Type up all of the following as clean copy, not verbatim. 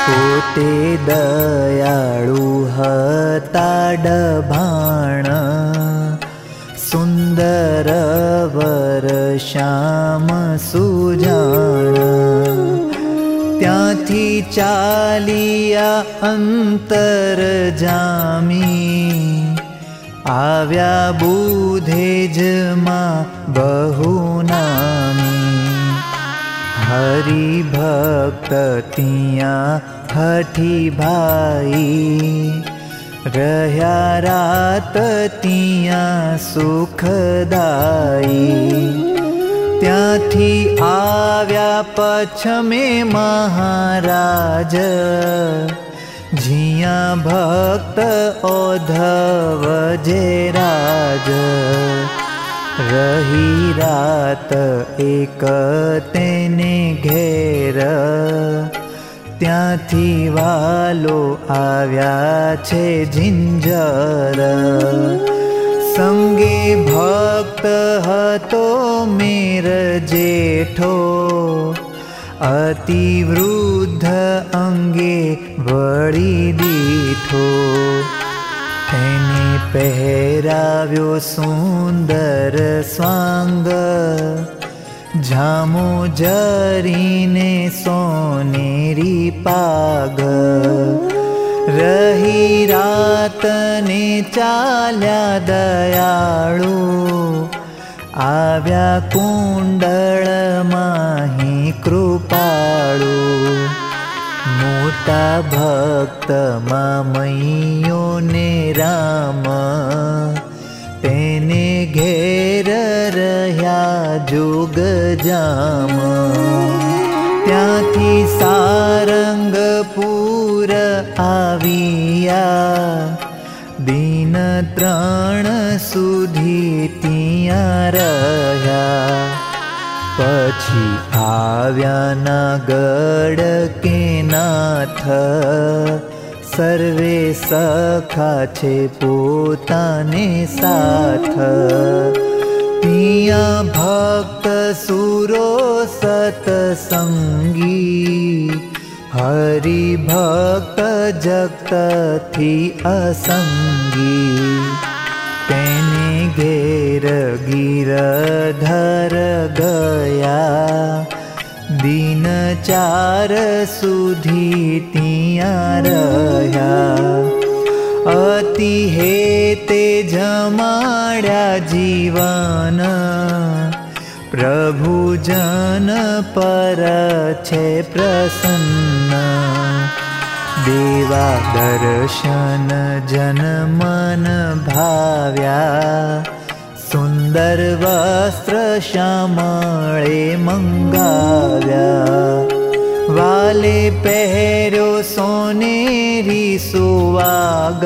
પોતે દયાળુ હતા ડભાણ, સુંદર વર શ્યામ સુજાણ. ત્યાંથી ચાલિયા અંતર જામી, આવ્યા બુધેજમાં બહુ નામી. હરિભક્ત ત્યાં હઠી ભાઈ, રહ્યા રાત ત્યાં સુખદાયી. ત્યાંથી આવ્યા પછમે મહારાજ, જ્યાં ભક્ત ઓધવ જે રાજ. રહી રાત એક તેને ઘેર, ત્યાંથી વાલો આવ્યા છે જિંજર. સંગે ભક્ત હતો મેર જેઠો, અતિ વૃદ્ધ અંગે વળી દીઠો. એને પહેરાવ્યો સુંદર સ્વાંગ, જામો જરીને સોનેરી પાગ. રહી રાતને ચાલ્યા દયાળુ, આવ્યા કુંડળમાં કૃપાળુ. મોટા ભક્તમાં મૈયો ને રામ, તેને ઘેર રહ્યા જોગ જામ. ત્યાંથી સારંગપુર આવ્યા, દિન 3 સુધી ત્યાં રહ્યા. પછી આવ્યા નાગડ કે નાથ, સર્વે સખા છે પોતાને સાથ. ત્યાં ભક્ત સુરો સતસંગી, હરિભક્ત જગતથી અસંગી. તેને ઘેર ગિરધર ગયા, દિન 4 સુધી ત્યાં રહ્યા. અતિ હેતે જમાડ્યા જીવન, પ્રભુ જન પર છે પ્રસન્ન. દેવા દર્શન જન મન ભાવ્યા, સુંદર વસ્ત્ર શ્યામળે મંગાવ્યા. વાલે પહેર્યો સોનેરી સુવાગ,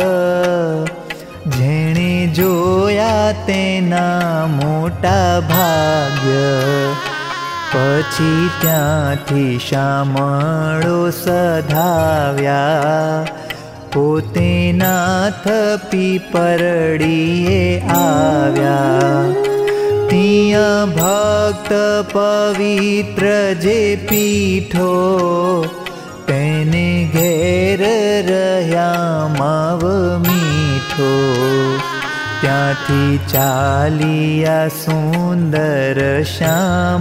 જેણે જોયા તેના મોટા ભાગ્ય. પછી ત્યાંથી શામળો સધાવ્યા, પોતે નાથ પીપરડીએ આવ્યા. ત્યાં ભક્ત પવિત્ર જે પીઠો, તેને ઘેર રહ્યા માવ મીઠો. ત્યાંથી ચાલિયા સુંદર શ્યામ,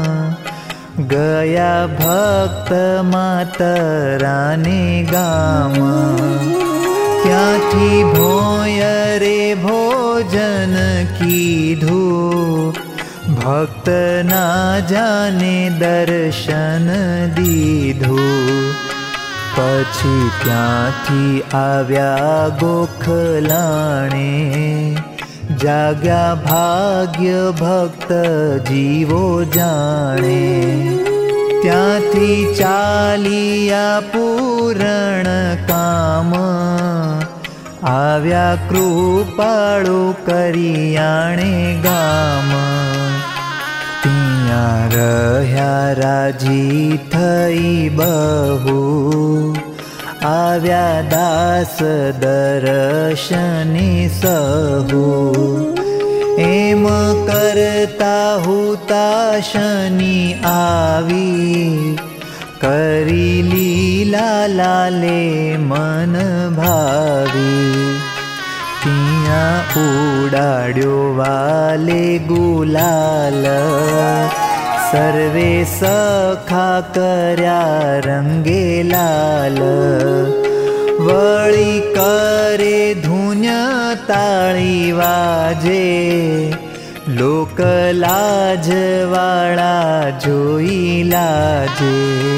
ગયા ભક્ત માતરાને ગામ. ત્યાંથી ભોય રે ભોજન કીધું, ભક્ત ના જાને દર્શન દીધું. પછી ત્યાંથી આવ્યા ગોખલાણે, જાગ્યા ભાગ્ય ભક્ત જીવો જાણે. ત્યાંથી ચાલિયા પૂરણ કામ, આવ્યા કૃપાળુ કરિયાણે ગામ. ત્યાં રહ્યા રાજી થઈ બહુ, આવ્યા દાસ દર્શને સહુ. એમ કરતા હુતાશની આવી, કરી લીલા લાલે મન ભાવી, ત્યાં ઉડાડ્યો વાલે ગુલાલ, સર્વે સખા કર્યા રંગે લાલ, વળી કરે ધૂન્ય તાળી વાજે, લોક લાજવાળા જોઈ લાજે,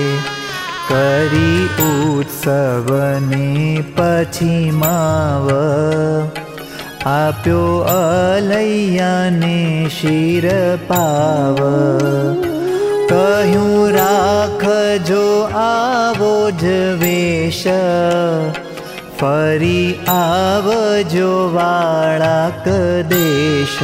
કરી ઉત્સવને પછી માવ, આપ્યો અલૈયાને શિર પાવ, કહ્યું રાખજો આવો જ વેશ, ફરી આવજો વાળાક દેશ,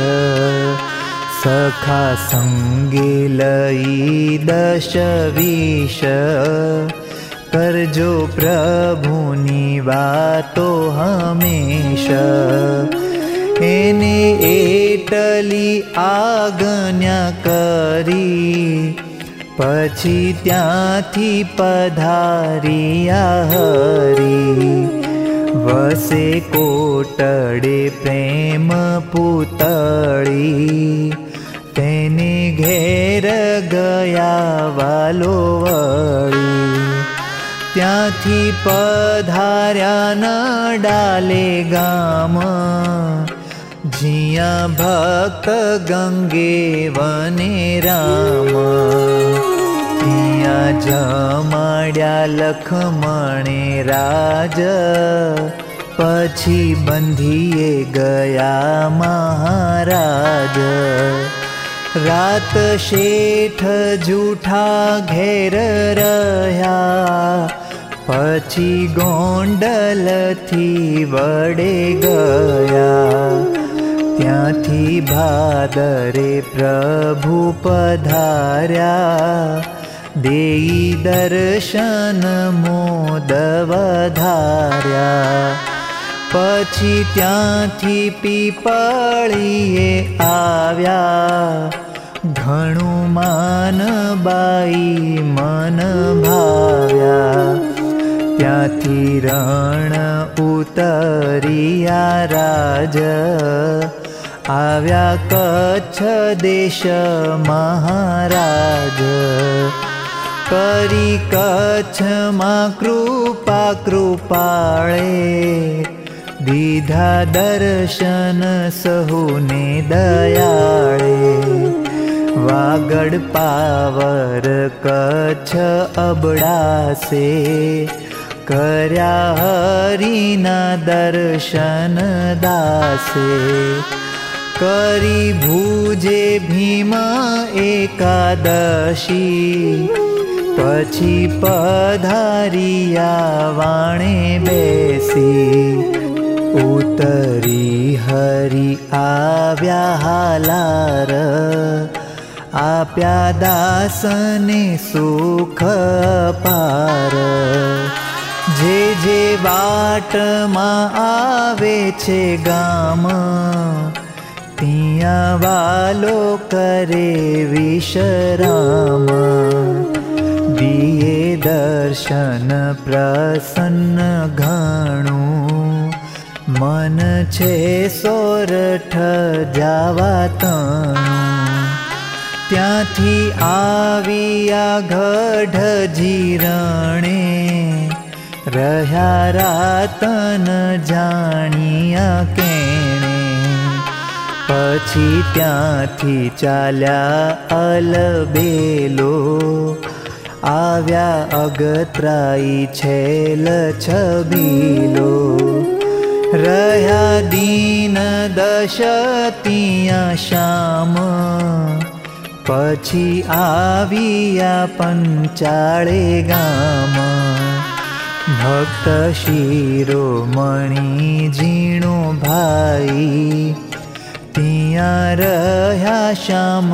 સખા સંગે લઈ 10-20, કરજો પ્રભુની વાતો હંમેશા, એને એટલી આજ્ઞા કરી, પછી ત્યાંથી પધાર્યા હરી, વસે કોટડે પ્રેમ પૂતળી, તેને ઘેર ગયા વાલો વળી, ત્યાંથી પધાર્યા ન ડાલે ગામ, જ્યાં ભક્ત ગંગે વને રામ, ત્યાં જમાડ્યા લખમણે રાજ, પછી બંધીએ ગયા મહારાજ, રાત શેઠ જૂઠા ઘેર રહ્યા, પછી ગોંડલથી વડે ગયા, ત્યાંથી ભાદરે પ્રભુ પધાર્યા, દેઈ દર્શન મોદ વધાર્યા, પછી ત્યાંથી પીપળીએ આવ્યા, ઘણું માન બાઈ મન ભાવ્યા, ત્યાંથી રણ ઉતર્યા રાજ, આવ્યા કચ્છ દેશ મહારાજ, કરી કચ્છમાં કૃપા કૃપાળે, દીધા દર્શન સહુને દયાળે, વાગડ પાવર કચ્છ અબડાસે, કર્યા હરિના દર્શન દાસે, કરી ભુજે ભીમ એકાદશી, પછી પધાર્યા વાણે બેસી, ઉતરી હરિ આવ્યા હાલાર, આપ્યા દાસને સુખ પાર, જે જે વાટમાં આવે છે ગામ, ત્યાં વાલો કરે વિશ્રામ, દિયે દર્શન પ્રસન્ન ઘણું, મન છે સોરઠ જાવા તણું, ત્યાંથી આવ્યા ગઢ જીરણે, રહ્યા રાતન જાણ્યા કેણે, પછી ત્યાંથી ચાલ્યા અલબેલો, આવ્યા અગત્રાઈ છેલ છબીલો, રહ્યા દીન દશ ત્યાં શામ, પછી આવ્યા પંચાળે ગામ, ભક્ત શિરોમણી ઝીણો ભાઈ, ત્યાં રહ્યા શ્યામ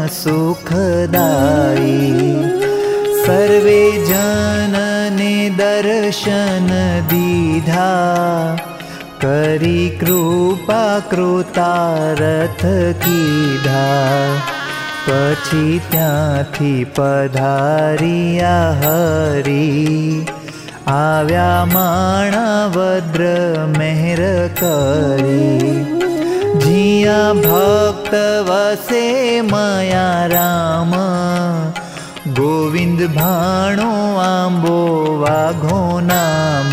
સુખદાયી, સર્વે જનને દર્શન દીધા, કરી કૃપા કૃતારથ કીધા, પછી ત્યાંથી પધાર્યા હરી, આવ્યા માણાવદ્ર મહેર કરી. जिया भक्त वसे मया राम, गोविंद भाणो आंबो वाघो नाम.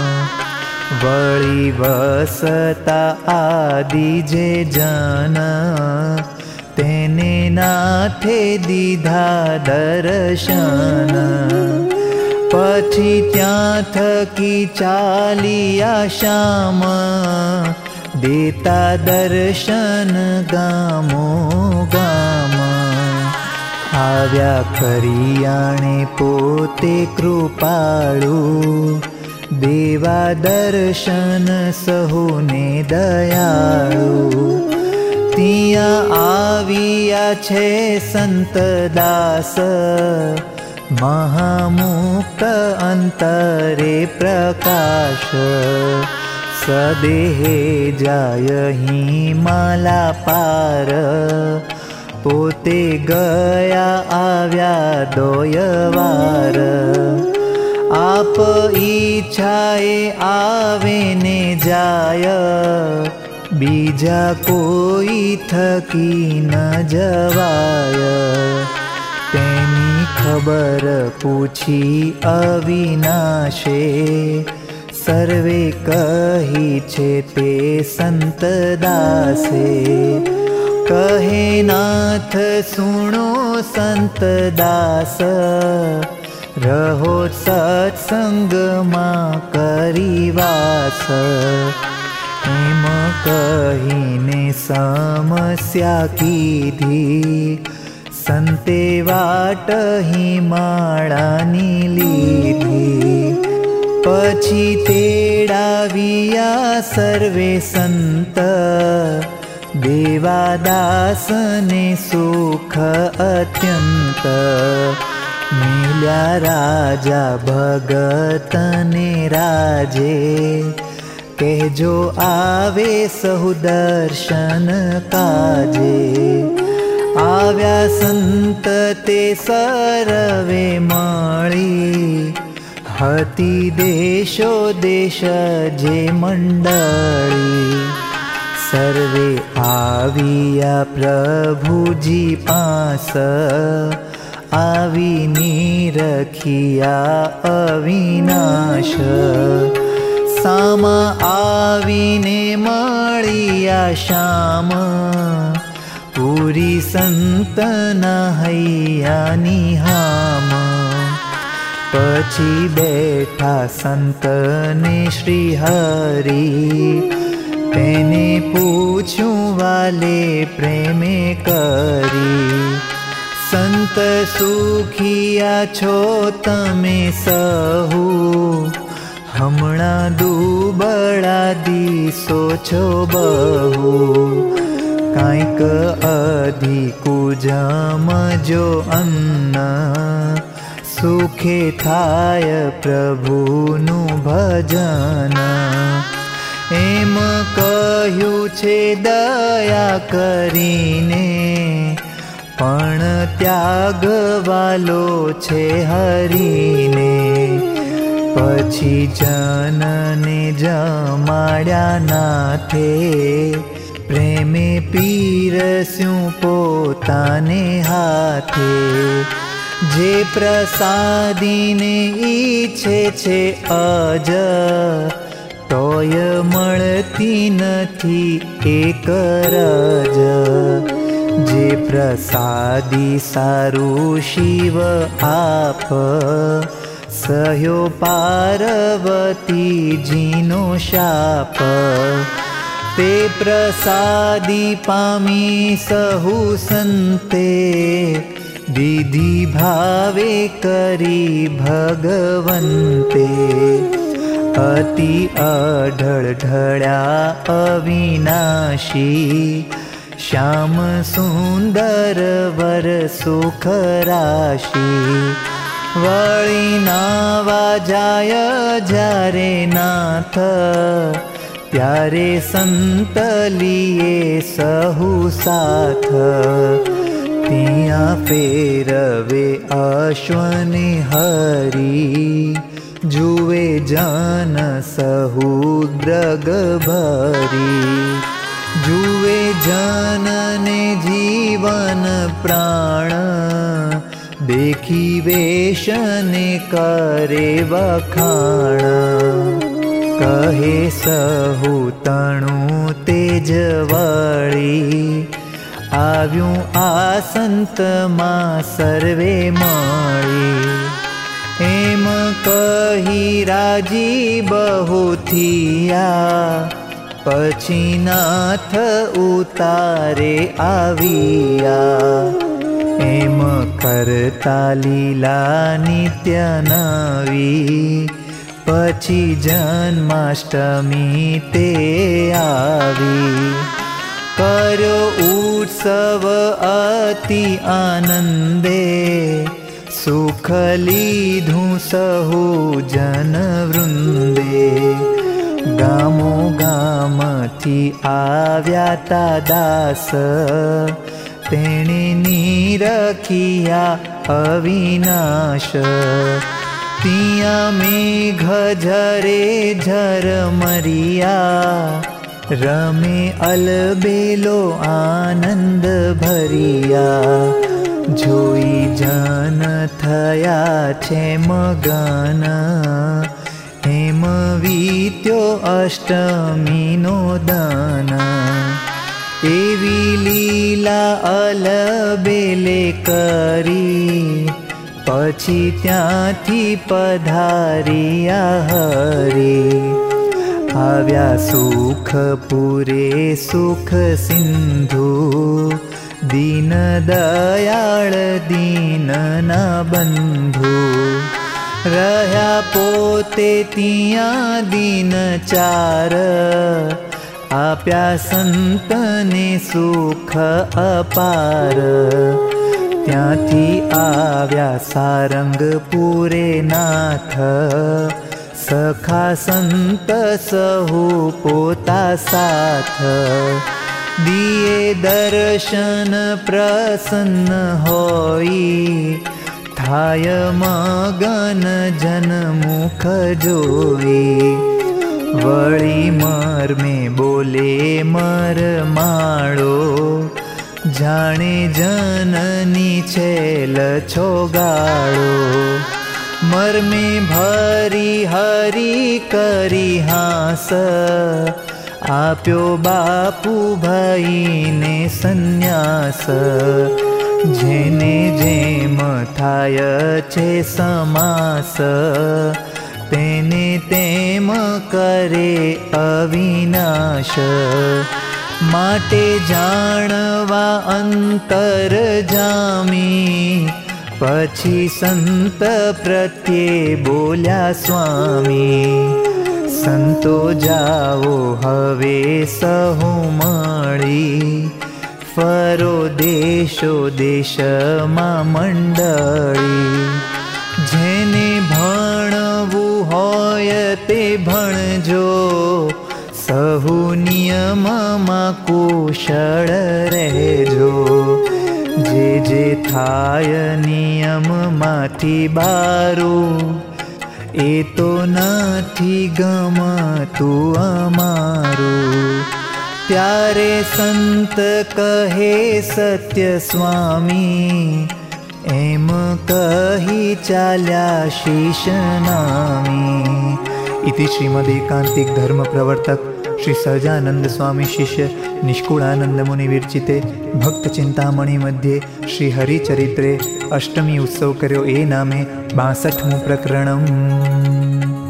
वळी वसता आदि जे जन, तेने नाथे दीधा दर्शन. पछी त्यां थकी चालिया श्याम, देता दर्शन गामो गाम. आव्या करियाणे पोते कृपाळु, देवा दर्शन सहुने दयाळु. तिया आविया छे संत दास, महामुक्त अंतरे प्रकाश. सदेहे जाय हिमाला पार, पोते गया आव्या दोयवार. आप इच्छाए आवे ने जाय, बीजा कोई थकी न जवाय. तेनी खबर पूछी अविनाशे, सर्वे कही छे ते संत दासे. कहे नाथ सुनो संत दास, रहो सत्संग मां करी वास. एम कहीने समस्या कीधी, संते वाट हिमाळानी लीधी. पछी तेडाविया सर्वे संत, देवादासने सुख अत्यंत. मिल्या राजा भगतने राजे, कहजो आवे सहु दर्शन काजे. आव्या संत ते सर्वे मळी, हती देशो देश जे मंडळी. सर्वे आविया प्रभुजी पास, आवी निरखिया अविनाश. सामा आवीने मळिया श्याम, पूरी संतना हैयानी हाम. पछी बैठा संतने श्री हरि, तेने पूछ्યું वाले प्रेमे करी. संत सुखिया छो तमे सहु, हमणा दुबळा दिसो छो बहु. कांईक अधिकु जमजो अन्न, सुखे थाय प्रभुनु भजन. एम कह्यु छे दया करीने, पण त्यागवालो छे हरीने. पछी जनने जमाड्या नाथे, प्रेमे पीरस्યું પોતાને હાથે. जे प्रसादीने ઈચ્છે છે અજ, તોય મળતી નથી એક રજ. જે પ્રસાદી સારું શિવ આપ, સહ્યો પાર્વતીજીનો શાપ. તે પ્રસાદી પામી સહુ સંતે, दीदी भावे करी भगवन्ते. अति अढळ ढळ्या अविनाशी, श्याम सुंदर वर सुख राशि. वळी नावा जाय जारे नाथ, त्यारे संत लिये सहु साथ. तिया फेरवे अश्वने हरी, जुवे जन सहुद्रग भरी। जुवे जनने जीवन प्राण, देखी वेशने करे वखाण। कहे सहु तणु तेजवळी, आव्यूं आ संतमा सर्वे मळी। एम कही राजी बहु थिया, पछी नाथ उतारे आविया। एम करता लीला नित्य नवी, पछी जन्माष्टमी ते आवी। कर्यो उत्सव अति आनंदे, सुख लीधुं सहु जन वृंदे। गामो गामथी आव्या ता दास, तेणे निरखिया अविनाश। तिया मेघ झरे झरमरिया, रमे अलबेलो आनंद भरिया। जोई जन थया छे मगन, हेम वीत्यो अष्टमी नो दान। एवी लीला अलबेले करी, पछी त्यांथी पधारिया हरी। आव्या सुखपुरे सुख सिंधु, दीन दयाळ दीनना बंधु। रह्या पोते तिया दीन चार, आप्या संतने सुख अपार। त्यांथी आव्या सारंगपुरे नाथ, सखा संत सहु पोता साथ। दिए दर्शन प्रसन्न होई, थाय मगन जन मुख जोई। वळी मर्मे बोले मरमाळो, जाणे जननी छेल छोगाळो। मर्मे भरी हरी करी हास, आप्यो बापू भाई ने संन्यास। जेने जेम थाय छे समास, तेने तेम करे अविनाश। माटे जाणवा अंतर जामी, पछी संत प्रत्ये बोल्या स्वामी। संतो जाओ हवे सहु मळी, फरो देशो देश मा मंडळी। जेने भणवू होय ते भणजो, सहु नियम मा कुशळ रहेजो। जे जे थाय नियम माथी बारू, ए तो नथी गमतु अमारू। त्यारे संत कहे सत्य स्वामी, एम कही चाल्या शीश नामी। इति श्रीमदेकांतिक धर्म प्रवर्तक श्री सहजानंद स्वामी शिष्य निष्कुळानंद मुनि विरचिते भक्त चिंतामणि मध्ये श्री हरिचरित्रे अष्टमी उत्सव कर्यो ए नामे 62मुं प्रकरणम्।